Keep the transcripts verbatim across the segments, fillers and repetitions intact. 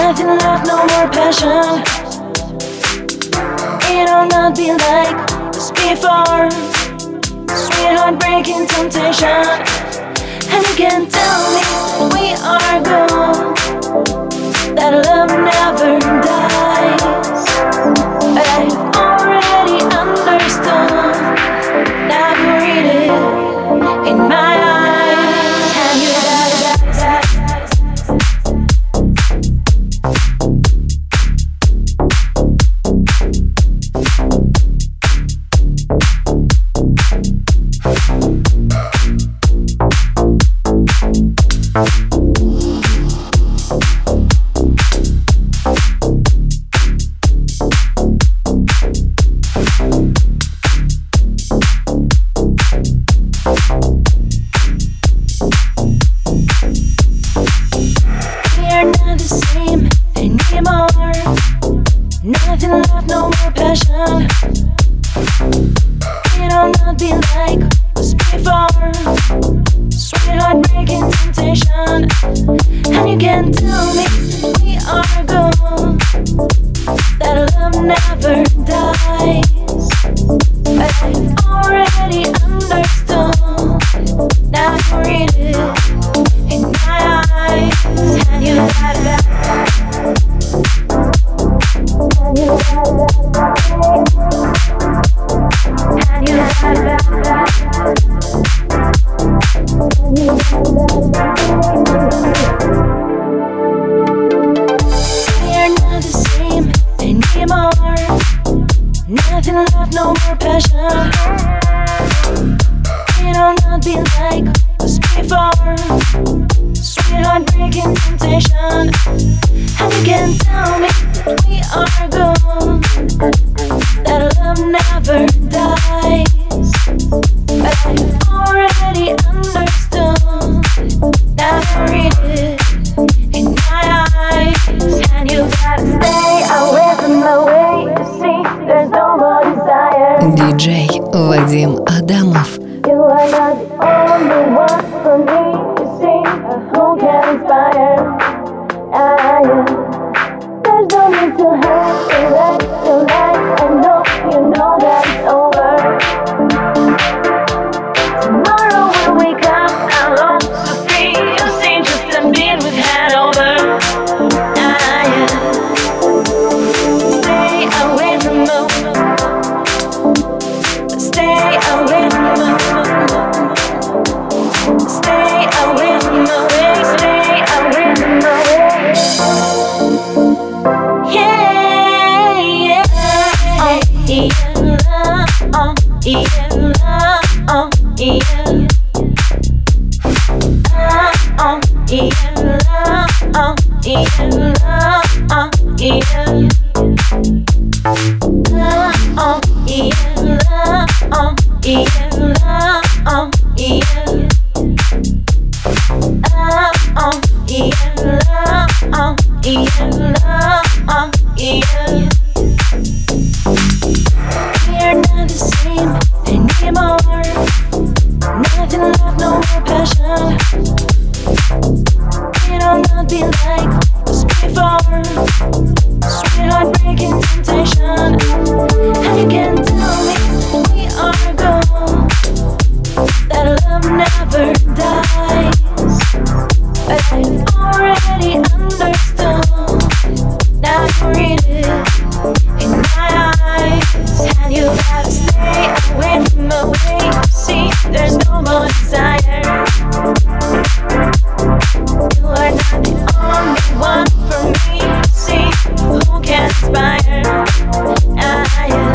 Nothing left, no more passion. It'll not be like this before. Sweetheart breaking temptation. And you can tell me we are gone, that love never dies. But I've already understood. Now you read it in my eyes. And you got it. диджей Вадим Адамов. You are not the only one for me to see. Who can inspire? Ah, yeah. There's no need to hurt, to let, to let. I know you know that it's over. Tomorrow we'll wake up alone, so free. You see, just a bit with head over. Ah, yeah. Stay away from home. Stay away from home. Stay away from the way, stay away from the way. Yeah, yeah, oh, yeah, oh, yeah, oh, yeah. Ah, oh, yeah, oh, yeah, oh, yeah. Ah, oh, yeah, oh, yeah, oh, yeah. Ah, oh, yeah, oh, yeah, oh, yeah. We're not the same anymore. Nothing left, no more passion. It'll not be like this before. Sweetheart breaking temptation. And you can tell me we are gone, that love never dies. But I've already understood. Now you read it in my eyes. And you gotta stay away from the way you see. There's no more desire. You are not the only one for me to see. Who can inspire? Ah, yeah.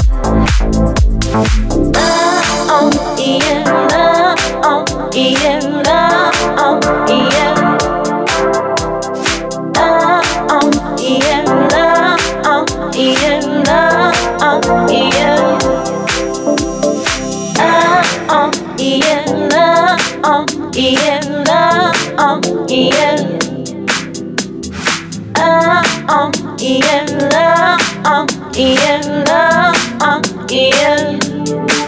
Ah, oh, yeah, oh, yeah, oh, yeah. Ah, oh, yeah, oh, yeah, oh, yeah. Ah, oh, yeah, oh, yeah, oh, yeah. Ah, oh, yeah, oh, yeah, oh, yeah.